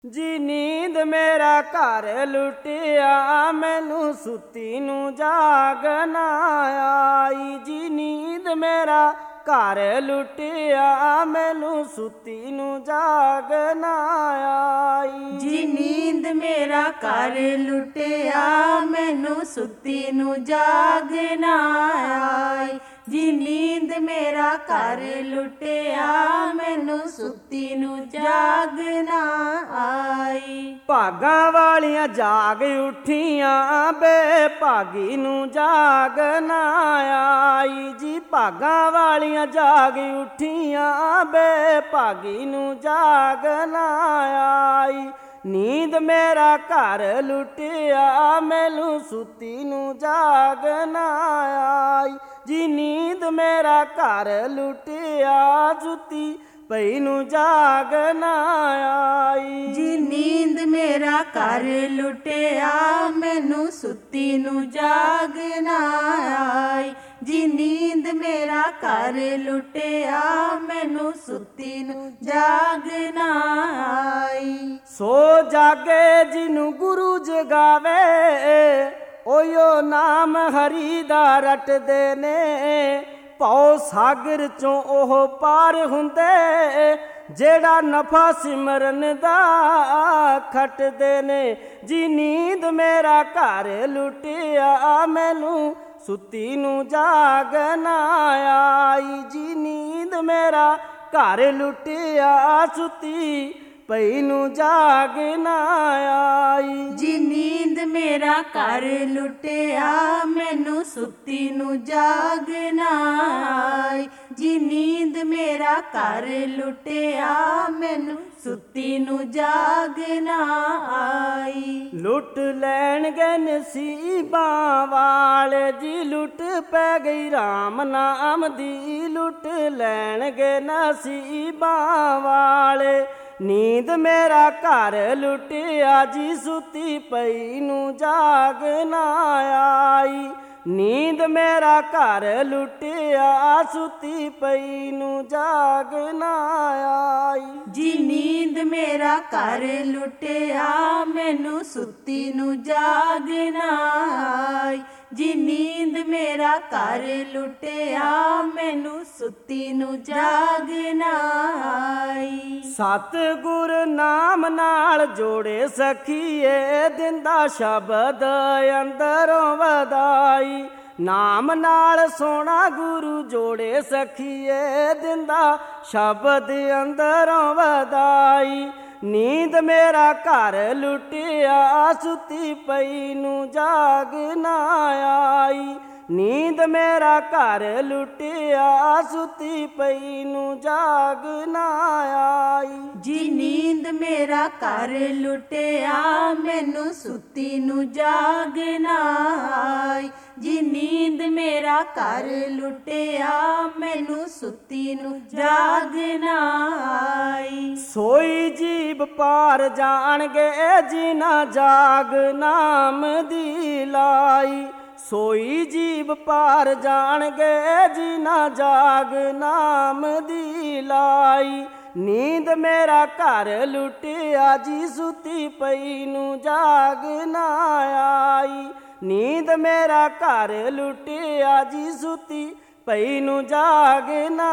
ਜੀ ਨੀਂਦ ਮੇਰਾ ਘਰ ਲੁੱਟਿਆ, ਮੈਨੂੰ ਸੁੱਤੀ ਨੂੰ ਜਾਗ ਨਾ ਆਈ। ਜੀ ਨੀਂਦ ਮੇਰਾ ਘਰ ਲੁੱਟਿਆ, ਮੈਨੂੰ ਸੁੱਤੀ ਨੂੰ ਜਾਗ ਨਾ ਆਈ। ਜੀ ਨੀਂਦ ਮੇਰਾ ਘਰ ਲੁੱਟਿਆ, ਮੈਨੂੰ ਸੁੱਤੀ ਨੂੰ ਜਾਗ ਨਾ ਆਈ। ਜੀ ਨੀਂਦ ਮੇਰਾ ਘਰ ਲੁੱਟਿਆ, ਮੈਨੂੰ ਸੁੱਤੀ ਨੂੰ ਜਾਗ ਨਾ ਆਈ। ਭਾਗਾਂ ਵਾਲੀਆਂ ਜਾਗ ਉੱਠੀਆਂ, ਬੇਭਾਗੀ ਨੂੰ ਜਾਗ ਨਾ ਆਈ। ਜੀ ਭਾਗਾਂ ਵਾਲੀਆਂ ਜਾਗ ਉੱਠੀਆਂ, ਬੇਭਾਗੀ ਨੂੰ ਜਾਗ ਨਾ ਆਈ। ਨੀਂਦ ਮੇਰਾ ਘਰ ਲੁੱਟਿਆ, ਮੈਨੂੰ ਸੁੱਤੀ ਨੂੰ ਜਾਗ ਨਾ ਆਈ। ਜੀ ਨੀਂਦ ਮੇਰਾ ਘਰ ਲੁੱਟਿਆ, ਸੁੱਤੀ ਪਈ ਨੂੰ ਜਾਗ ਨਾ ਆਈ। ਜੀ ਨੀਂਦ ਮੇਰਾ ਘਰ ਲੁੱਟਿਆ, ਮੈਨੂੰ ਸੁੱਤੀ ਨੂੰ ਜਾਗ ਨਾ ਆਈ। ਜੀ ਨੀਂਦ ਮੇਰਾ ਘਰ ਲੁੱਟਿਆ, ਮੈਨੂੰ ਸੁੱਤੀ ਨੂੰ ਜਾਗ ਨਾ ਆਈ। ਸੋ ਜਾਗੇ ਜਿਹਨੂੰ ਗੁਰੂ ਜਗਾਵੇ, ਓਯੋ ਨਾਮ ਹਰੀ ਦਾ ਰਟਦੇ ਨੇ। ਭਉ ਸਾਗਰ ਚੋਂ ਉਹ ਪਾਰ ਹੁੰਦੇ, ਜਿਹੜਾ ਨਫਾ ਸਿਮਰਨ ਦਾ ਖੱਟਦੇ ਨੇ। ਜੀ ਨੀਂਦ ਮੇਰਾ ਘਰ ਲੁੱਟਿਆ, ਮੈਨੂੰ ਸੁੱਤੀ ਨੂੰ ਜਾਗ ਨਾ ਆਈ। ਜੀ ਨੀਂਦ ਮੇਰਾ ਘਰ ਲੁੱਟਿਆ, ਸੁੱਤੀ ਪਈ ਨੂੰ ਜਾਗ ਨਾ ਆਈ। ਜੀ ਨੀਂਦ ਮੇਰਾ ਘਰ ਲੁੱਟਿਆ, ਮੈਨੂੰ ਸੁੱਤੀ ਨੂੰ ਜਾਗ ਨਾ ਆਈ। ਜੀ ਨੀਂਦ ਮੇਰਾ ਘਰ ਲੁੱਟਿਆ, ਮੈਨੂੰ ਸੁੱਤੀ ਨੂੰ ਜਾਗ ਨਾ ਆਈ। ਲੁੱਟ ਲੈਣਗੇ ਨਸੀਬਾਂ ਵਾਲੇ, ਜੀ ਲੁੱਟ ਪੈ ਗਈ ਰਾਮ ਨਾਮ ਦੀ। ਲੁੱਟ ਲੈਣਗੇ ਨਸੀਬਾਂ ਵਾਲੇ, ਨੀਂਦ ਮੇਰਾ ਘਰ ਲੁੱਟਿਆ, ਜੀ ਸੁੱਤੀ ਪਈ ਨੂੰ ਜਾਗ ਨਾ ਆਈ। ਨੀਂਦ ਮੇਰਾ ਘਰ ਲੁੱਟਿਆ, ਸੁੱਤੀ ਪਈ ਨੂੰ ਜਾਗ ਨਾ ਆਈ। ਜੀ ਨੀਂਦ ਮੇਰਾ ਘਰ ਲੁੱਟਿਆ, ਮੈਨੂੰ ਸੁੱਤੀ ਨੂੰ ਜਾਗ ਨਾ ਆਈ। ਜੀ ਨੀਂਦ ਮੇਰਾ ਘਰ ਲੁੱਟਿਆ, ਮੈਨੂੰ ਸੁੱਤੀ ਨੂੰ ਜਾਗ ਨਾ ਆਈ। ਸਤਿਗੁਰ ਨਾਮ ਨਾਲ ਜੋੜੇ ਸਖੀਏ, ਦਿੰਦਾ ਸ਼ਬਦ ਅੰਦਰੋਂ ਵਧਾਈ। ਨਾਮ ਨਾਲ ਸੋਹਣਾ ਗੁਰੂ ਜੋੜੇ ਸਖੀਏ, ਦਿੰਦਾ ਸ਼ਬਦ ਅੰਦਰੋਂ ਵਧਾਈ। ਨੀਂਦ ਮੇਰਾ ਘਰ ਲੁੱਟਿਆ, ਸੁੱਤੀ ਪਈ ਨੂੰ ਜਾਗ ਨਾ ਆਈ। ਨੀਂਦ ਮੇਰਾ ਘਰ ਲੁੱਟਿਆ, ਸੁੱਤੀ ਪਈ ਨੂੰ ਜਾਗ ਨਾ ਆਈ। ਜੀ ਨੀਂਦ ਮੇਰਾ ਘਰ ਲੁੱਟਿਆ, ਮੈਨੂੰ ਸੁੱਤੀ ਨੂੰ ਜਾਗ ਨਾ ਆਈ। ਜੀ ਨੀਂਦ ਮੇਰਾ ਘਰ ਲੁੱਟਿਆ, ਮੈਨੂੰ ਸੁੱਤੀ ਨੂੰ ਜਾਗ ਨਾ ਆਈ। ਸੋਈ ਜੀਵ ਪਾਰ ਜਾਣਗੇ, ਜਿਨ੍ਹਾਂ ਜਾਗ ਨਾਮ ਦੀ ਲਾਈ। ਸੋਈ ਜੀਵ ਪਾਰ ਜਾਣਗੇ, ਜਿਨ੍ਹਾਂ ਜਾਗ ਨਾਮ ਦੀ ਲਾਈ। ਨੀਂਦ ਮੇਰਾ ਘਰ ਲੁੱਟਿਆ, ਜੀ ਸੁੱਤੀ ਪਈ ਨੂੰ ਜਾਗ ਨਾ ਆਈ। ਨੀਂਦ ਮੇਰਾ ਘਰ ਲੁੱਟਿਆ, ਜੀ ਸੁੱਤੀ ਪਈ ਨੂੰ ਜਾਗ ਨਾ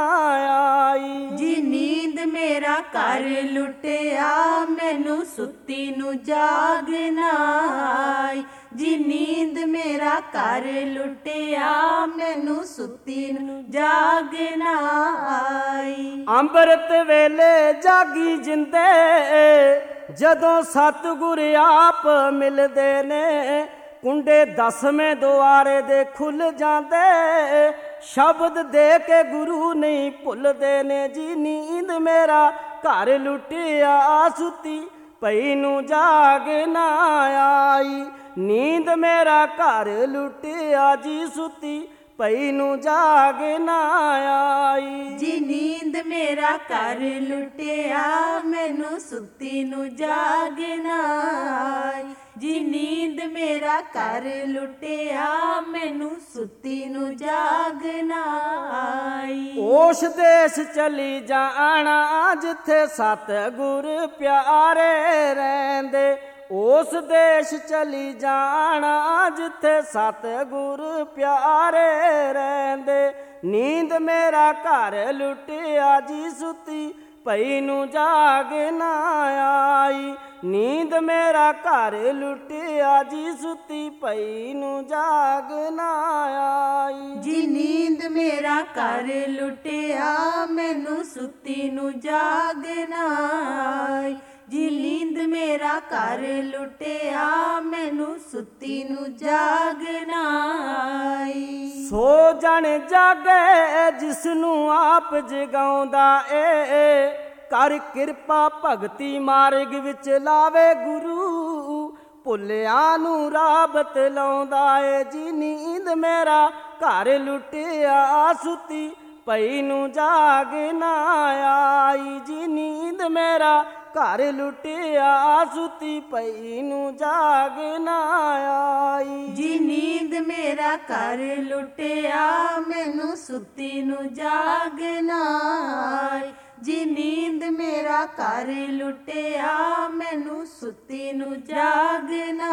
ਆਈ। ਜੀ ਨੀਂਦ ਮੇਰਾ ਘਰ ਲੁੱਟਿਆ, ਮੈਨੂੰ ਸੁੱਤੀ ਨੂੰ ਜਾਗ ਨਾ ਆਈ। ਜੀ ਨੀਂਦ ਮੇਰਾ ਘਰ ਲੁੱਟਿਆ, ਮੈਨੂੰ ਸੁੱਤੀ ਨੂੰ ਜਾਗ ਨਾ ਆਈ। ਅੰਮ੍ਰਿਤ ਵੇਲੇ ਜਾਗੀ ਜਿੰਦੇ, ਜਦੋਂ ਸਤਿਗੁਰ ਆਪ ਮਿਲਦੇ ਨੇ। ਕੁੰਡੇ ਦਸਵੇਂ ਦੁਆਰੇ ਦੇ ਖੁੱਲ ਜਾਂਦੇ, ਸ਼ਬਦ ਦੇ ਕੇ ਗੁਰੂ ਨਹੀਂ ਭੁੱਲਦੇ ਨੇ। ਜੀ ਨੀਂਦ ਮੇਰਾ ਘਰ ਲੁੱਟਿਆ, ਸੁੱਤੀ ਪਈ ਨੂੰ ਜਾਗ ਨਾ ਆਈ। ਨੀਂਦ ਮੇਰਾ ਘਰ ਲੁੱਟਿਆ, ਜੀ ਸੁੱਤੀ ਪਈ ਨੂੰ ਜਾਗ ਨਾ ਆਈ। ਜੀ ਨੀਂਦ ਮੇਰਾ ਘਰ ਲੁੱਟਿਆ, ਮੈਨੂੰ ਸੁੱਤੀ ਨੂੰ ਜਾਗ ਨਾ ਆਈ। ਜੀ ਨੀਂਦ ਮੇਰਾ ਘਰ ਲੁੱਟਿਆ ਮੈਨੂੰ ਸੁੱਤੀ ਨੂੰ ਜਾਗਣਾ ਆਈ। ਉਸ ਦੇਸ਼ ਚਲੀ ਜਾਣਾ ਜਿੱਥੇ ਸਤਿਗੁਰ ਪਿਆਰੇ ਰਹਿੰਦੇ, ਉਸ ਦੇਸ਼ ਚਲੀ ਜਾਣਾ ਜਿੱਥੇ ਸਤਿਗੁਰ ਪਿਆਰੇ ਰਹਿੰਦੇ। ਨੀਂਦ ਮੇਰਾ ਘਰ ਲੁੱਟਿਆ ਜੀ ਸੁੱਤੀ ਪਈ ਨੂੰ ਜਾਗ ਨਾ ਆਈ। ਨੀਂਦ ਮੇਰਾ ਘਰ ਲੁੱਟਿਆ ਜੀ ਸੁੱਤੀ ਪਈ ਨੂੰ ਜਾਗ ਨਾ ਆਈ। ਜੀ ਨੀਂਦ ਮੇਰਾ ਘਰ ਲੁੱਟਿਆ ਮੈਨੂੰ ਸੁੱਤੀ ਨੂੰ ਜਾਗ ਨਾ ਆਈ। ਜੀ ਨੀਂਦ ਮੇਰਾ ਘਰ ਲੁੱਟਿਆ ਮੈਨੂੰ ਸੁੱਤੀ ਨੂੰ ਜਾਗ ਨਾ ਆਈ। ਸੋ ਜਣ ਜਾਗੇ ਜਿਸ ਨੂੰ ਆਪ ਜਗਾਉਂਦਾ ਏ, ਕਰ ਕਿਰਪਾ ਭਗਤੀ ਮਾਰਗ ਵਿੱਚ ਲਾਵੇ ਗੁਰੂ, ਭੁੱਲਿਆਂ ਨੂੰ ਰਾਹ ਬਤਲਾਉਂਦਾ ਏ। ਜੀ ਨੀਂਦ ਮੇਰਾ ਘਰ ਲੁੱਟਿਆ ਸੁੱਤੀ ਪਈ ਨੂੰ ਜਾਗ ਨਾ ਆਈ। ਜੀ ਨੀਂਦ ਮੇਰਾ ਘਰ ਲੁੱਟਿਆ ਸੁੱਤੀ ਪਈ ਨੂੰ ਜਾਗ ਨਾ ਆਈ। ਜੀ ਨੀਂਦ ਮੇਰਾ ਘਰ ਲੁੱਟਿਆ ਮੈਨੂੰ ਸੁੱਤੀ ਨੂੰ ਜਾਗ ਨਾ ਆਈ। ਜੀ ਨੀਂਦ ਮੇਰਾ ਘਰ ਲੁੱਟਿਆ ਮੈਨੂੰ ਸੁੱਤੀ ਨੂੰ ਜਾਗ ਨਾ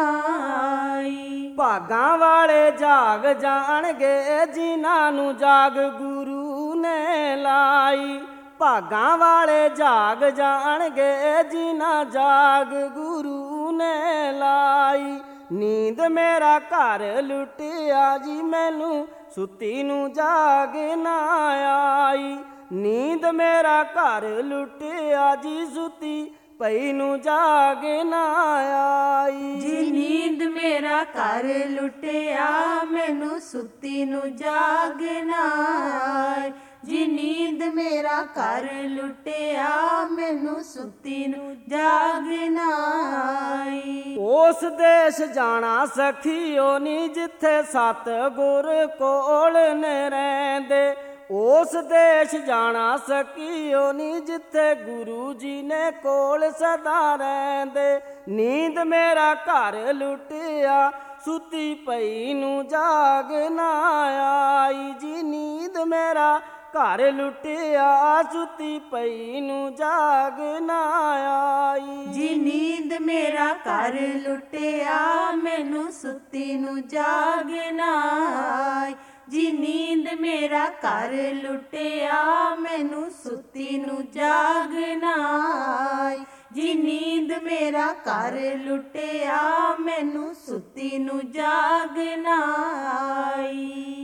ਆਈ। ਭਾਗਾਂ ਵਾਲੇ ਜਾਗ ਜਾਣਗੇ ਜਿਨ੍ਹਾਂ ਨੂੰ ਜਾਗ ਗੁਰੂ ਨੇ ਲਾਈ। ਭਾਗਾਂ ਵਾਲੇ ਜਾਗ ਜਾਣਗੇ ਜਿਨ੍ਹਾਂ ਜਾਗ ਗੁਰੂ ਨੇ ਲਾਈ। ਨੀਂਦ ਮੇਰਾ ਘਰ ਲੁੱਟਿਆ ਜੀ ਮੈਨੂੰ ਸੁੱਤੀ ਨੂੰ ਜਾਗ ਨਾ ਆਈ। ਨੀਂਦ ਮੇਰਾ ਘਰ ਲੁੱਟਿਆ ਜੀ ਸੁੱਤੀ ਪਈ ਨੂੰ ਜਾਗ ਨਾ ਆਈ। ਜੀ ਨੀਂਦ ਮੇਰਾ ਘਰ ਲੁੱਟਿਆ ਮੈਨੂੰ ਸੁੱਤੀ ਨੂੰ ਜਾਗ ਨਾ ਆਈ। ਜੀ ਨੀਂਦ ਮੇਰਾ ਘਰ ਲੁੱਟਿਆ ਮੈਨੂੰ ਸੁੱਤੀ ਨੂੰ ਜਾਗ ਨਾ ਆਈ। ਉਸ ਦੇਸ਼ ਜਾਣਾ ਸਖੀਓ ਨੀ ਜਿੱਥੇ ਸਤਿਗੁਰ ਕੋਲ ਨੇ ਰਹਿੰਦੇ, ਉਸ ਦੇਸ਼ ਜਾਣਾ ਸਖੀਓ ਨੀ ਜਿੱਥੇ ਗੁਰੂ ਜੀ ਨੇ ਕੋਲ ਸਦਾ ਰਹਿੰਦੇ। ਨੀਂਦ ਮੇਰਾ ਘਰ ਲੁੱਟਿਆ ਸੁੱਤੀ ਪਈ ਨੂੰ ਜਾਗ ਨਾ ਆਈ। ਜੀ ਨੀਂਦ ਮੇਰਾ ਘਰ ਲੁੱਟਿਆ ਸੁੱਤੀ ਪਈ ਨੂੰ ਜਾਗ ਨਾ ਆਈ। ਜੀ ਨੀਂਦ ਮੇਰਾ ਘਰ ਲੁੱਟਿਆ ਮੈਨੂੰ ਸੁੱਤੀ ਨੂੰ ਜਾਗ ਨਾ ਆਈ। ਜੀ ਨੀਂਦ ਮੇਰਾ ਘਰ ਲੁੱਟਿਆ ਮੈਨੂੰ ਸੁੱਤੀ ਨੂੰ ਜਾਗ ਨਾ ਆਈ। ਜੀ ਨੀਂਦ ਮੇਰਾ ਘਰ ਲੁੱਟਿਆ ਮੈਨੂੰ ਸੁੱਤੀ ਨੂੰ ਜਾਗ ਨਾ ਆਈ।